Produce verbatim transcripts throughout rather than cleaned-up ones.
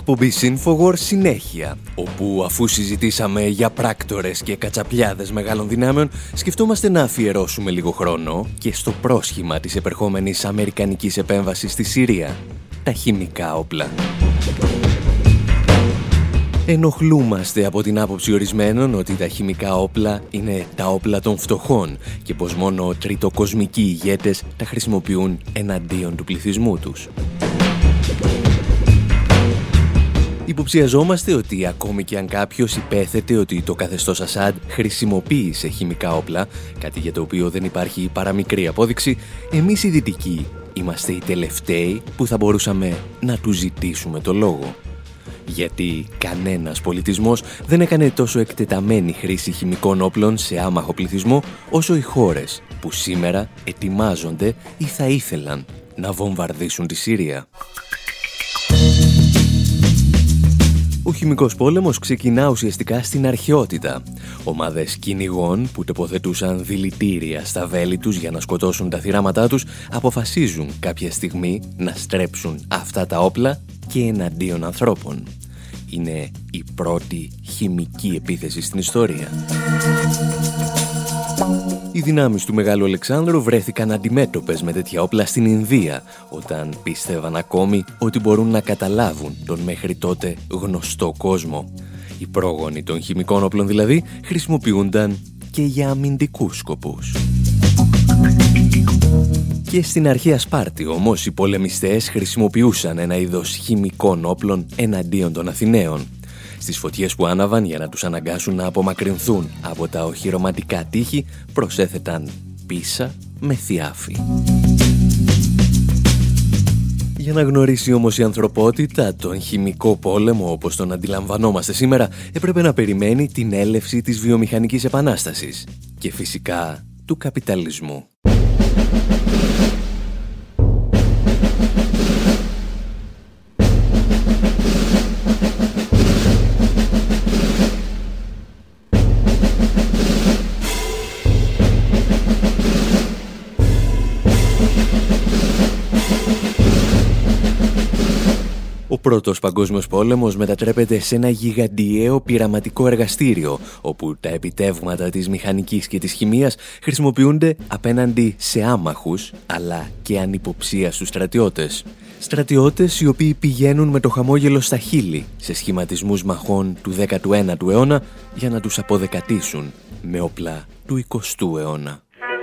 Εκπομπή Infowar συνέχεια, όπου αφού συζητήσαμε για πράκτορες και κατσαπλιάδες μεγάλων δυνάμεων, σκεφτόμαστε να αφιερώσουμε λίγο χρόνο και στο πρόσχημα της επερχόμενης αμερικανικής επέμβασης στη Συρία, τα χημικά όπλα. Ενοχλούμαστε από την άποψη ορισμένων ότι τα χημικά όπλα είναι τα όπλα των φτωχών και πως μόνο τριτοκοσμικοί ηγέτες τα χρησιμοποιούν εναντίον του πληθυσμού τους. Υποψιαζόμαστε ότι ακόμη και αν κάποιος υπέθετε ότι το καθεστώς Ασάντ χρησιμοποίησε χημικά όπλα, κάτι για το οποίο δεν υπάρχει παραμικρή απόδειξη, εμείς οι Δυτικοί είμαστε οι τελευταίοι που θα μπορούσαμε να του ζητήσουμε το λόγο. Γιατί κανένας πολιτισμός δεν έκανε τόσο εκτεταμένη χρήση χημικών όπλων σε άμαχο πληθυσμό όσο οι χώρες που σήμερα ετοιμάζονται ή θα ήθελαν να βομβαρδίσουν τη Συρία. Ο χημικός πόλεμος ξεκινά ουσιαστικά στην αρχαιότητα. Ομάδες κυνηγών που τοποθετούσαν δηλητήρια στα βέλη τους για να σκοτώσουν τα θυράματά τους αποφασίζουν κάποια στιγμή να στρέψουν αυτά τα όπλα και εναντίον ανθρώπων. Είναι η πρώτη χημική επίθεση στην ιστορία. Οι δυνάμεις του Μεγάλου Αλεξάνδρου βρέθηκαν αντιμέτωπες με τέτοια όπλα στην Ινδία, όταν πίστευαν ακόμη ότι μπορούν να καταλάβουν τον μέχρι τότε γνωστό κόσμο. Οι πρόγονοι των χημικών όπλων δηλαδή χρησιμοποιούνταν και για αμυντικούς σκοπούς. Και στην αρχαία Σπάρτη όμως οι πολεμιστές χρησιμοποιούσαν ένα είδος χημικών όπλων εναντίον των Αθηναίων. Στις φωτιές που άναβαν για να τους αναγκάσουν να απομακρυνθούν από τα οχυρωματικά τείχη προσέθεταν πίσα με θιάφη. Για να γνωρίσει όμως η ανθρωπότητα τον χημικό πόλεμο όπως τον αντιλαμβανόμαστε σήμερα, έπρεπε να περιμένει την έλευση της βιομηχανικής επανάστασης και φυσικά του καπιταλισμού. Ο πρώτος παγκόσμιος πόλεμος μετατρέπεται σε ένα γιγαντιαίο πειραματικό εργαστήριο, όπου τα επιτεύγματα της μηχανικής και της χημείας χρησιμοποιούνται απέναντι σε άμαχους, αλλά και ανυποψίαστους στρατιώτες. Στρατιώτες οι οποίοι πηγαίνουν με το χαμόγελο στα χείλη σε σχηματισμούς μαχών του δέκατου ένατου αιώνα για να τους αποδεκατήσουν με όπλα του εικοστού αιώνα.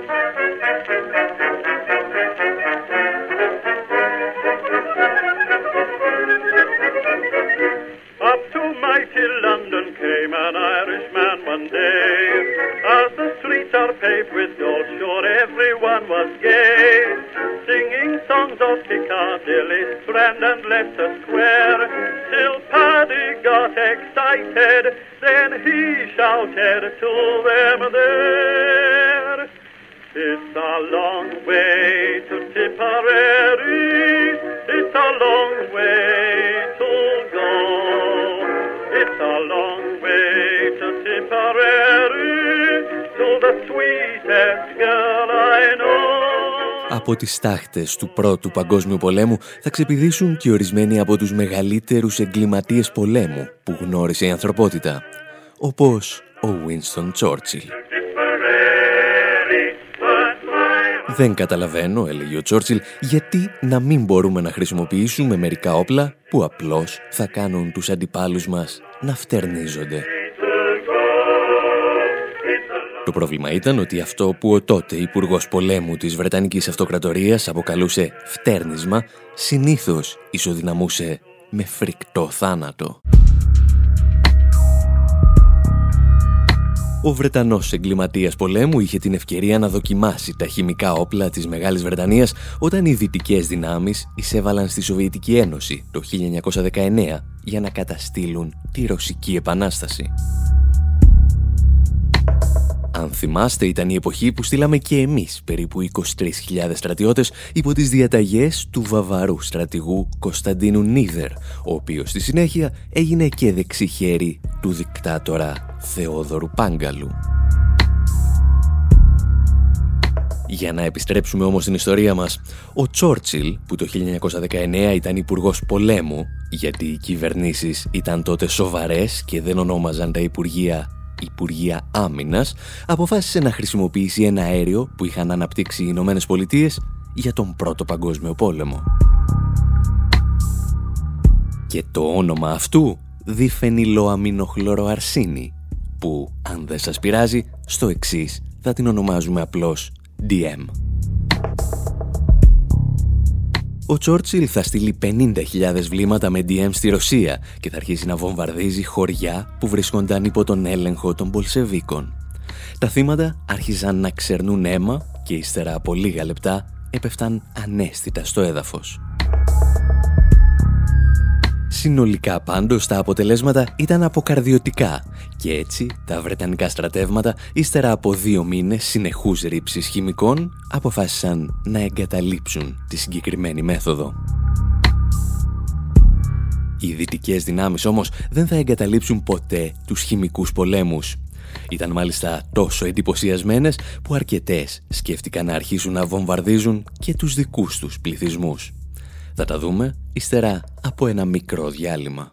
Friend and Leicester Square, till Paddy got excited, then he shouted to them there. It's a long way to Tipperary, it's a long way to go. It's a long way to Tipperary, to the sweetest girl I know. Από τις τάχτες του Πρώτου Παγκόσμιου Πολέμου θα ξεπηδήσουν και ορισμένοι από τους μεγαλύτερους εγκληματίες πολέμου που γνώρισε η ανθρωπότητα, όπως ο Winston Churchill. «Δεν καταλαβαίνω», έλεγε ο Churchill, «γιατί να μην μπορούμε να χρησιμοποιήσουμε μερικά όπλα που απλώς θα κάνουν τους αντιπάλους μας να φτερνίζονται». Το πρόβλημα ήταν ότι αυτό που ο τότε υπουργός πολέμου της Βρετανικής Αυτοκρατορίας αποκαλούσε φτέρνισμα, συνήθως ισοδυναμούσε με φρικτό θάνατο. Ο Βρετανός εγκληματίας πολέμου είχε την ευκαιρία να δοκιμάσει τα χημικά όπλα της Μεγάλης Βρετανίας όταν οι δυτικές δυνάμεις εισέβαλαν στη Σοβιετική Ένωση το χίλια εννιακόσια δεκαεννέα για να καταστήλουν τη Ρωσική Επανάσταση. Αν θυμάστε, ήταν η εποχή που στείλαμε και εμείς περίπου είκοσι τρεις χιλιάδες στρατιώτες υπό τις διαταγές του βαβαρού στρατηγού Κωνσταντίνου Νίδερ, ο οποίος στη συνέχεια έγινε και δεξί χέρι του δικτάτορα Θεόδωρου Πάγκαλου. Για να επιστρέψουμε όμως στην ιστορία μας, ο Τσόρτσιλ, που το χίλια εννιακόσια δεκαεννέα ήταν υπουργός πολέμου, γιατί οι κυβερνήσεις ήταν τότε σοβαρές και δεν ονόμαζαν τα υπουργεία Υπουργεία Άμυνας, αποφάσισε να χρησιμοποιήσει ένα αέριο που είχαν αναπτύξει οι Ηνωμένες Πολιτείες για τον Πρώτο Παγκόσμιο Πόλεμο. Και το όνομα αυτού, διφενυλοαμινοχλωροαρσίνη, που, αν δεν σας πειράζει, στο εξής θα την ονομάζουμε απλώς ντι εμ. Ο Τσόρτσιλ θα στείλει πενήντα χιλιάδες βλήματα με ντι εμ στη Ρωσία και θα αρχίσει να βομβαρδίζει χωριά που βρίσκονταν υπό τον έλεγχο των Μπολσεβίκων. Τα θύματα άρχιζαν να ξερνούν αίμα και ύστερα από λίγα λεπτά έπεφταν αναίσθητα στο έδαφος. Συνολικά πάντως τα αποτελέσματα ήταν αποκαρδιωτικά και έτσι τα βρετανικά στρατεύματα, ύστερα από δύο μήνες συνεχούς ρήψης χημικών, αποφάσισαν να εγκαταλείψουν τη συγκεκριμένη μέθοδο. Οι δυτικές δυνάμεις όμως δεν θα εγκαταλείψουν ποτέ τους χημικούς πολέμους. Ήταν μάλιστα τόσο εντυπωσιασμένες που αρκετές σκέφτηκαν να αρχίσουν να βομβαρδίζουν και τους δικούς τους πληθυσμούς. Θα τα δούμε ύστερα από ένα μικρό διάλειμμα.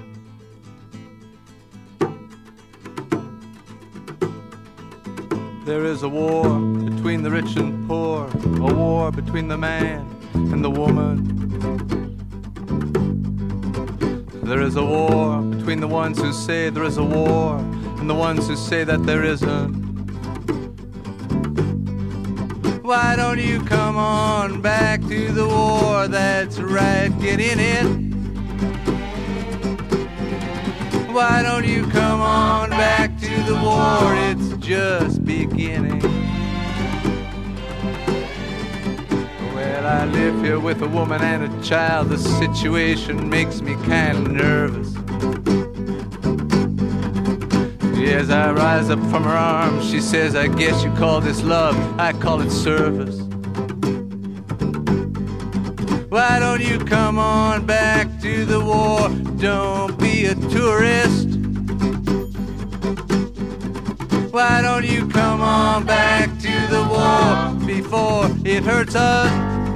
There is a war between the rich and poor, a war between the man and the woman. There is a war between the ones who say there is a war and the ones who say that there isn't. Why don't you come on back to the war? That's right, get in it. Why don't you come on back to the war? It's just beginning. Well, I live here with a woman and a child. The situation makes me kind of nervous. As I rise up from her arms, she says, I guess you call this love, I call it service. Why don't you come on back to the war? Don't be a tourist. Why don't you come on back to the war before it hurts us?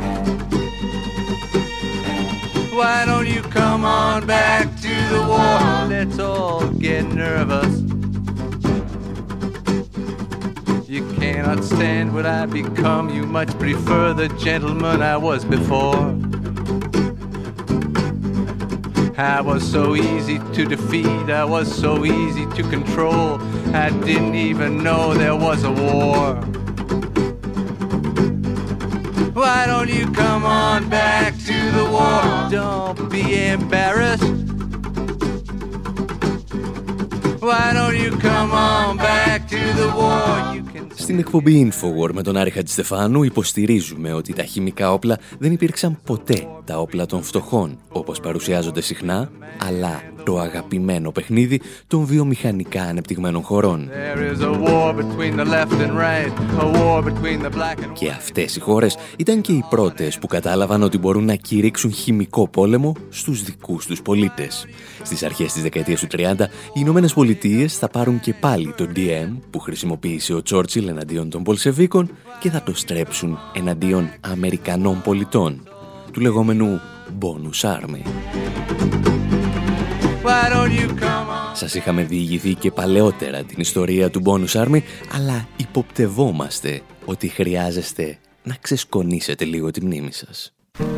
Why don't you come on back to the war? Let's all get nervous. You cannot stand what I become. You much prefer the gentleman I was before. I was so easy to defeat. I was so easy to control. I didn't even know there was a war. Why don't you come on back to the war? Don't be embarrassed. Why don't you come on back to the war? You can... Στην εκπομπή Infowar με τον Άρη Χατζηστεφάνου υποστηρίζουμε ότι τα χημικά όπλα δεν υπήρξαν ποτέ τα όπλα των φτωχών, όπως παρουσιάζονται συχνά, αλλά το αγαπημένο παιχνίδι των βιομηχανικά ανεπτυγμένων χωρών. Και αυτές οι χώρες ήταν και οι πρώτες που κατάλαβαν ότι μπορούν να κηρύξουν χημικό πόλεμο στους δικούς τους πολίτες. Στις αρχές της δεκαετίας του τριάντα, οι Ηνωμένες Πολιτείες θα πάρουν και πάλι το ντι εμ που χρησιμοποίησε ο Τσόρτσιλ εναντίον των Πολσεβίκων και θα το στρέψουν εναντίον Αμερικανών πολιτών, του λεγόμενου Bonus Army. Σας είχαμε διηγηθεί και παλαιότερα την ιστορία του Bonus Army, αλλά υποπτευόμαστε ότι χρειάζεστε να ξεσκονίσετε λίγο τη μνήμη σας.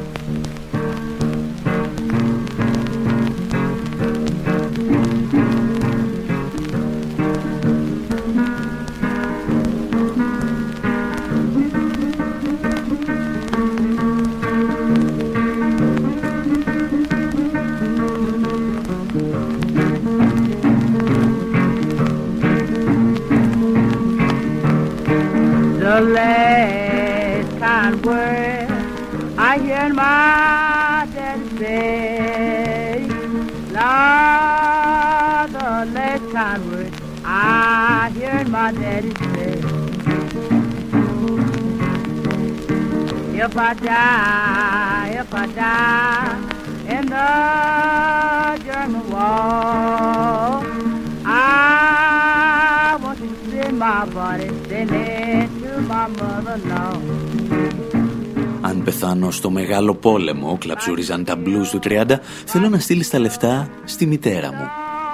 The last kind word I hear my daddy say, Lord, the last kind word I hear my daddy say, if I die, if I die in the German war, I want to send my body sending to my Αν πεθάνω στο μεγάλο πόλεμο, κλαψούριζαν τα blues του τριάντα, θέλω να στείλεις τα λεφτά στη μητέρα μου.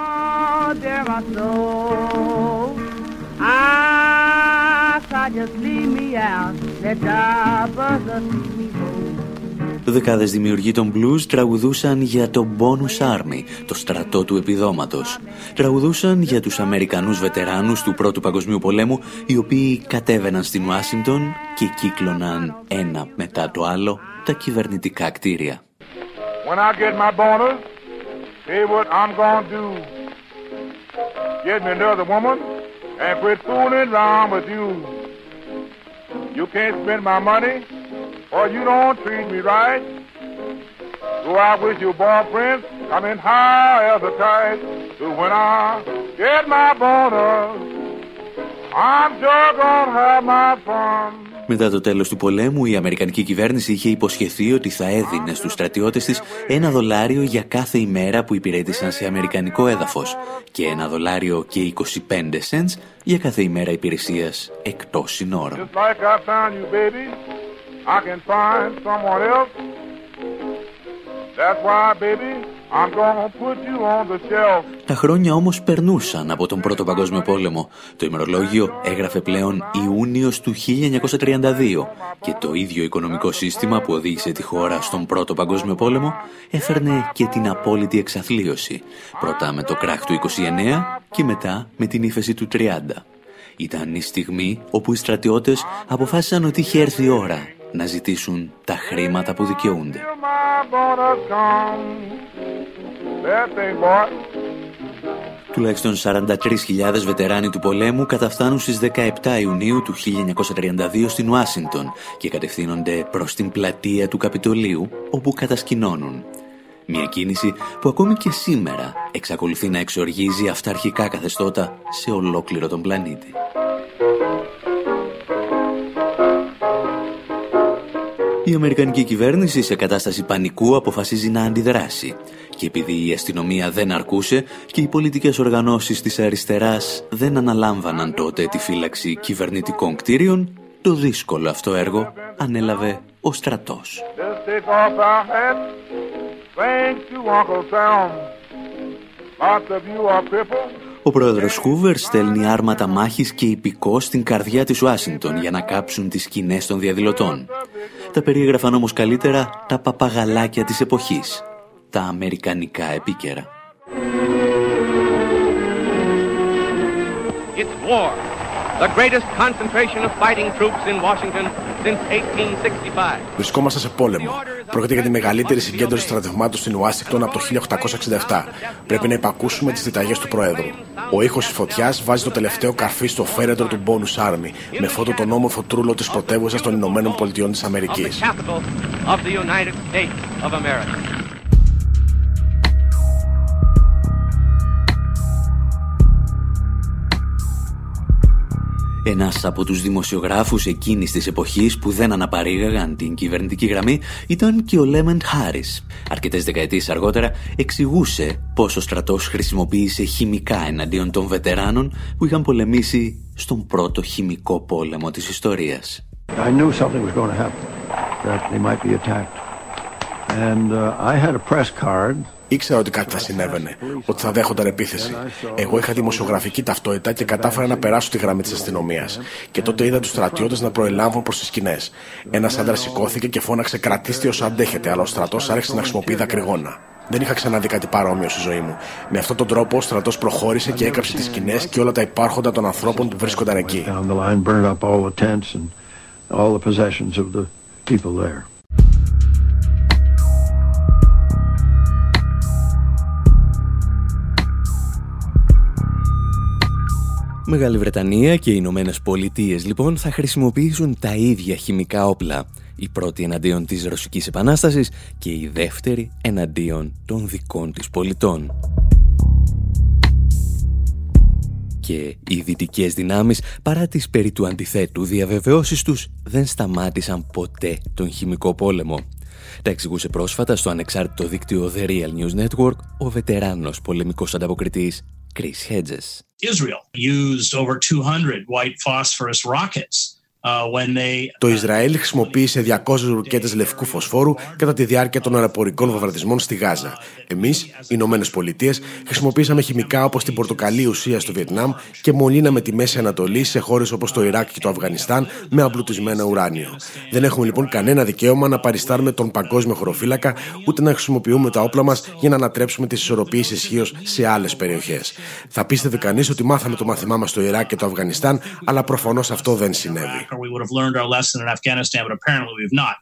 Δεκάδες δημιουργοί των blues τραγουδούσαν για το Bonus Army, το στρατό του επιδόματος. Τραγουδούσαν για τους Αμερικανούς βετεράνους του Πρώτου Παγκοσμίου Πολέμου, οι οποίοι κατέβαιναν στην Ουάσιγκτον και κύκλωναν ένα μετά το άλλο τα κυβερνητικά κτίρια. When I get my bonus, say what I'm gonna do. Get me another woman and quit fooling around with you. You can't spend my money or you don't treat me right. So I wish your boyfriend coming high as a kite. So when I get my bonus, I'm sure gonna have my fun. Μετά το τέλος του πολέμου, η Αμερικανική κυβέρνηση είχε υποσχεθεί ότι θα έδινε στους στρατιώτες της ένα δολάριο για κάθε ημέρα που υπηρέτησαν σε αμερικανικό έδαφος και ένα δολάριο και είκοσι πέντε σεντς για κάθε ημέρα υπηρεσίας εκτός συνόρων. Τα χρόνια όμως περνούσαν από τον Πρώτο Παγκόσμιο Πόλεμο. Το ημερολόγιο έγραφε πλέον Ιούνιος του χίλια εννιακόσια τριάντα δύο και το ίδιο οικονομικό σύστημα που οδήγησε τη χώρα στον Πρώτο Παγκόσμιο Πόλεμο έφερνε και την απόλυτη εξαθλίωση. Πρώτα με το κράχ του είκοσι εννέα και μετά με την ύφεση του τριάντα. Ήταν η στιγμή όπου οι στρατιώτες αποφάσισαν ότι είχε έρθει η ώρα να ζητήσουν τα χρήματα που δικαιούνται. Τουλάχιστον σαράντα τρεις χιλιάδες βετεράνοι του πολέμου καταφθάνουν στις δεκαεπτά Ιουνίου του χίλια εννιακόσια τριάντα δύο στην Ουάσιγκτον και κατευθύνονται προς την πλατεία του Καπιτολίου, όπου κατασκηνώνουν. Μια κίνηση που ακόμη και σήμερα εξακολουθεί να εξοργίζει αυταρχικά καθεστώτα σε ολόκληρο τον πλανήτη. Η Αμερικανική κυβέρνηση σε κατάσταση πανικού αποφασίζει να αντιδράσει και επειδή η αστυνομία δεν αρκούσε και οι πολιτικές οργανώσεις της αριστεράς δεν αναλάμβαναν τότε τη φύλαξη κυβερνητικών κτίριων, το δύσκολο αυτό έργο ανέλαβε ο στρατός. Ο πρόεδρος Χούβερ στέλνει άρματα μάχης και ιππικώς στην καρδιά της Ουάσιγκτον για να κάψουν τις σκηνές των διαδηλωτών. Τα περιέγραφαν όμως καλύτερα τα παπαγαλάκια της εποχής, τα αμερικανικά επίκαιρα. It's war. The greatest concentration of fighting troops in Washington since eighteen sixty-five. Βρισκόμαστε σε πόλεμο. Πρόκειται για τη μεγαλύτερη συγκέντρωση στρατευμάτων στην Ουάσιγκτον από το χίλια οκτακόσια εξήντα επτά. Πρέπει να υπακούσουμε τις διταγές του Προέδρου. Ο ήχος της φωτιάς βάζει το τελευταίο καρφί στο φέρετρο του Bonus Army, με φώτο τον όμορφο τρούλο της πρωτεύουσας των Ηνωμένων Πολιτειών της Αμερικής. Ένας από τους δημοσιογράφους εκείνης της εποχής που δεν αναπαρήγαγαν την κυβερνητική γραμμή ήταν και ο Λέμεντ Χάρις. Αρκετές δεκαετίες αργότερα εξηγούσε πώς ο στρατός χρησιμοποίησε χημικά εναντίον των βετεράνων που είχαν πολεμήσει στον πρώτο χημικό πόλεμο της ιστορίας. I knew something was going to happen, that they might be attacked. And uh, I had a press card. Ήξερα ότι κάτι θα συνέβαινε, ότι θα δέχονταν επίθεση. Εγώ είχα δημοσιογραφική ταυτότητα και κατάφερα να περάσω τη γραμμή της αστυνομίας. Και τότε είδα τους στρατιώτες να προελάμβουν προς τις σκηνές. Ένας άντρας σηκώθηκε και φώναξε «Κρατήστε όσο αντέχετε», αλλά ο στρατός άρχισε να χρησιμοποιεί δακρυγόνα. Δεν είχα ξαναδεί κάτι παρόμοιο στη ζωή μου. Με αυτόν τον τρόπο ο στρατός προχώρησε και έκαψε τις σκηνές και όλα τα υπάρχοντα των ανθρώπων που βρίσκονταν εκεί. Μεγάλη Βρετανία και οι Ηνωμένες Πολιτείες λοιπόν θα χρησιμοποιήσουν τα ίδια χημικά όπλα. Η πρώτη εναντίον της Ρωσικής Επανάστασης και η δεύτερη εναντίον των δικών της πολιτών. Και οι δυτικές δυνάμεις, παρά τις περί του αντιθέτου διαβεβαιώσεις τους, δεν σταμάτησαν ποτέ τον χημικό πόλεμο. Τα εξηγούσε πρόσφατα στο ανεξάρτητο δίκτυο The Real News Network ο βετεράνος πολεμικός ανταποκριτής Chris Hedges. Israel used over two hundred white phosphorus rockets Το Ισραήλ χρησιμοποίησε διακόσιες ρουκέτες λευκού φωσφόρου κατά τη διάρκεια των αεροπορικών βομβαρδισμών στη Γάζα. Εμείς, οι Ηνωμένες Πολιτείες, χρησιμοποίησαμε χημικά όπως την πορτοκαλί ουσία στο Βιετνάμ και μολύναμε τη Μέση Ανατολή σε χώρες όπως το Ιράκ και το Αφγανιστάν με αμπλουτισμένο ουράνιο. Δεν έχουμε λοιπόν κανένα δικαίωμα να παριστάρουμε τον παγκόσμιο χωροφύλακα, ούτε να χρησιμοποιούμε τα όπλα μας για να ανατρέψουμε τις ισορροπίες ισχύως σε άλλες περιοχές. Θα πίστευε κανείς ότι μάθαμε το μάθημά μας στο Ιράκ και το Αφγανιστάν, αλλά προφανώς αυτό δεν συνέβη. We would have learned our lesson in Afghanistan, but apparently we've not.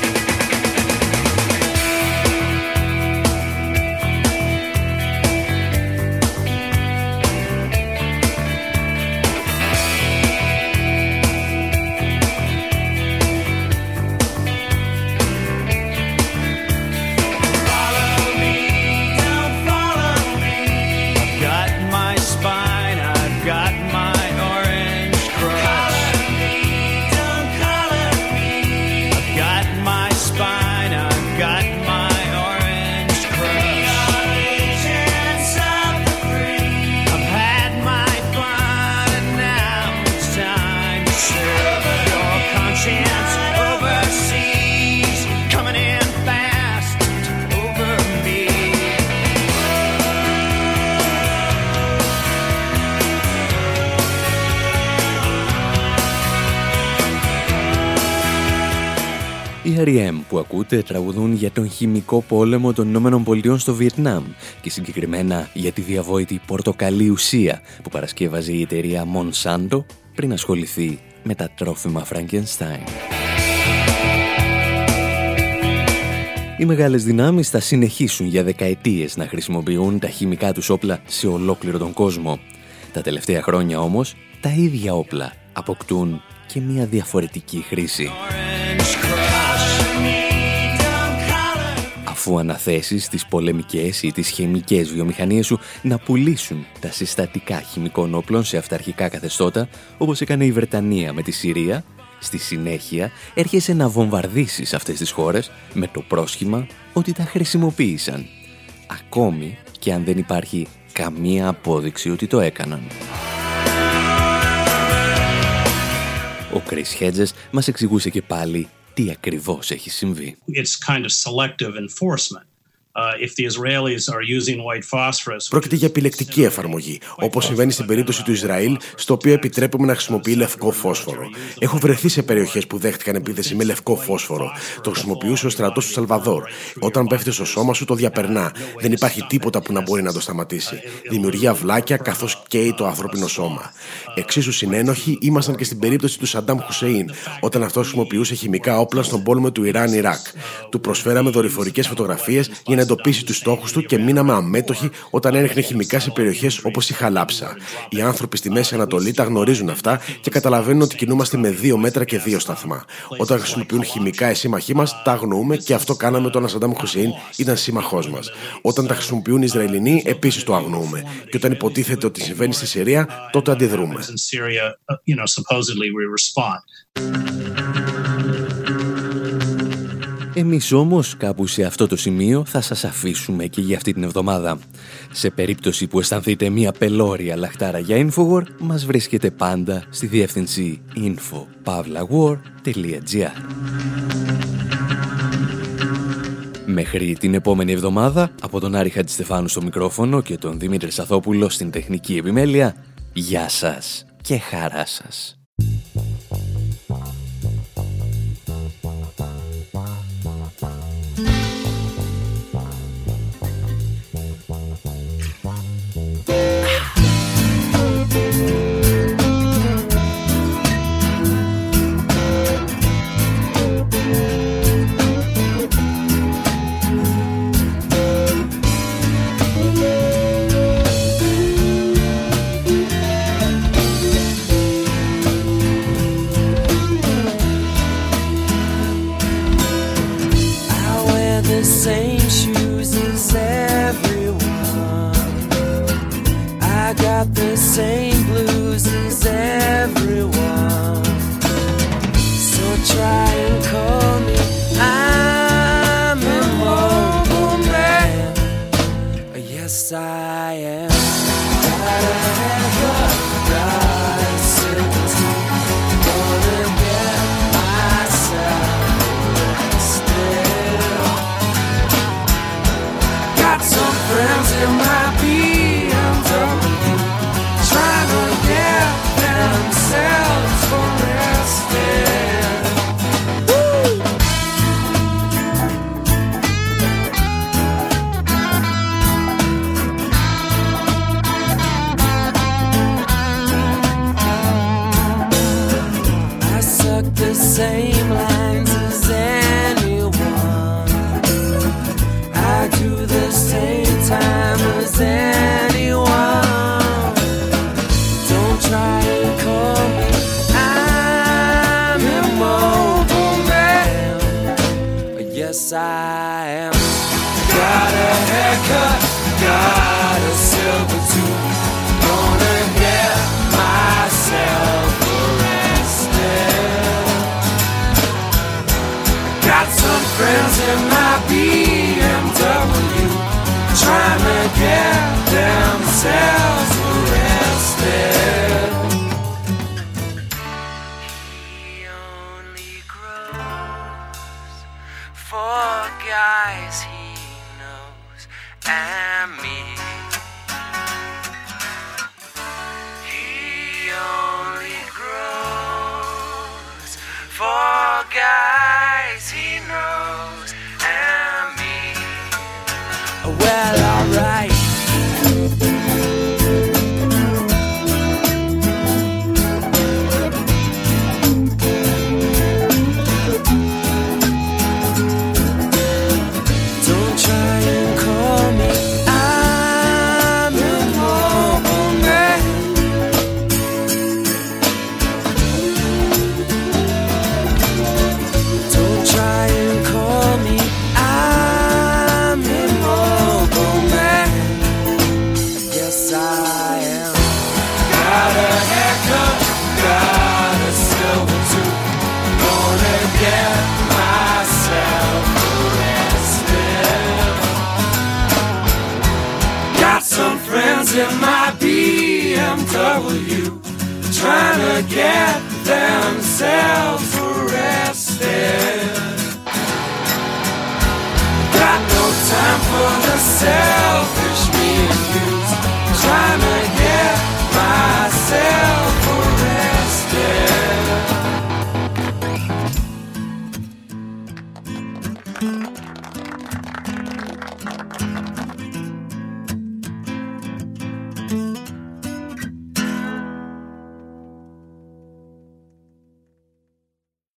Οι αρ ι εμ που ακούτε τραγουδούν για τον χημικό πόλεμο των Ηνωμένων Πολιτειών στο Βιετνάμ και συγκεκριμένα για τη διαβόητη πορτοκαλί ουσία που παρασκεύαζε η εταιρεία Monsanto πριν ασχοληθεί με τα τρόφιμα Frankenstein. Οι μεγάλες δυνάμεις θα συνεχίσουν για δεκαετίες να χρησιμοποιούν τα χημικά τους όπλα σε ολόκληρο τον κόσμο. Τα τελευταία χρόνια όμως τα ίδια όπλα αποκτούν και μια διαφορετική χρήση. Αφού αναθέσεις τις πολεμικές ή τις χημικές βιομηχανίες σου να πουλήσουν τα συστατικά χημικών όπλων σε αυταρχικά καθεστώτα, όπως έκανε η Βρετανία με τη Συρία, στη συνέχεια έρχεσαι να βομβαρδίσεις αυτές τις χώρες με το πρόσχημα ότι τα χρησιμοποίησαν, ακόμη και αν δεν υπάρχει καμία απόδειξη ότι το έκαναν. Ο Chris Hedges μας εξηγούσε και πάλι τι ακριβώς έχει συμβεί. It's kind of selective enforcement. Uh, if the Israelis are using white phosphorus... Πρόκειται για επιλεκτική εφαρμογή, όπως συμβαίνει στην περίπτωση του Ισραήλ, στο οποίο επιτρέπουμε να χρησιμοποιεί λευκό φόσφορο. Έχω βρεθεί σε περιοχές που δέχτηκαν επίθεση με λευκό φόσφορο. Το χρησιμοποιούσε ο στρατός του Σαλβαδόρ. Όταν πέφτει στο σώμα σου, το διαπερνά. Δεν υπάρχει τίποτα που να μπορεί να το σταματήσει. Δημιουργεί αυλάκια καθώς καίει το ανθρώπινο σώμα. Εξίσου συνένοχοι ήμασταν και στην περίπτωση του Σαντάμ Χουσέιν, όταν αυτός χρησιμοποιούσε χημικά όπλα στον πόλεμο του Ιράν-Ιράκ. Του προσφέραμε δορυφορικές φωτογραφίες για να εντοπίσει τους στόχους του και μείναμε αμέτωχοι όταν έριχνε χημικά σε περιοχές όπως η Χαλάψα. Οι άνθρωποι στη Μέση Ανατολή τα γνωρίζουν αυτά και καταλαβαίνουν ότι κινούμαστε με δύο μέτρα και δύο σταθμά. Όταν χρησιμοποιούν χημικά οι σύμμαχοί μας, τα αγνοούμε και αυτό κάναμε όταν ο Σαντάμ Χουσέιν ήταν σύμμαχός μας. Όταν τα χρησιμοποιούν οι Ισραηλινοί, επίσης το αγνοούμε. Και όταν υποτίθεται ότι συμβαίνει στη Συρία, τότε αντιδρούμε. Εμείς όμως κάπου σε αυτό το σημείο θα σας αφήσουμε και για αυτή την εβδομάδα. Σε περίπτωση που αισθανθείτε μια πελώρια λαχτάρα για Infowar, μας βρίσκεται πάντα στη διεύθυνση info pavla war τελεία gr. Μέχρι την επόμενη εβδομάδα, από τον Άρη Χατζηστεφάνου στο μικρόφωνο και τον Δημήτρη Σαθόπουλο στην τεχνική επιμέλεια, γεια σας και χαρά σας. same lines as anyone. I do the same time as anyone. Don't try and call me, I'm immobile man. Yes, I am. Got a haircut, got a silver tooth. Gonna get myself arrested. Got some friends in my B M W trying to get themselves arrested. He only grows for guys he knows and me. He only grows for guys he knows and me. Well, alright. Don't try and call me, I'm immobile man. Don't try and call me, I'm immobile man. Yes, I am. Got a haircut, got a silver tooth. Gonna get myself arrested. Got some friends in my B M W trying to get themselves arrested. Got no time for the sex.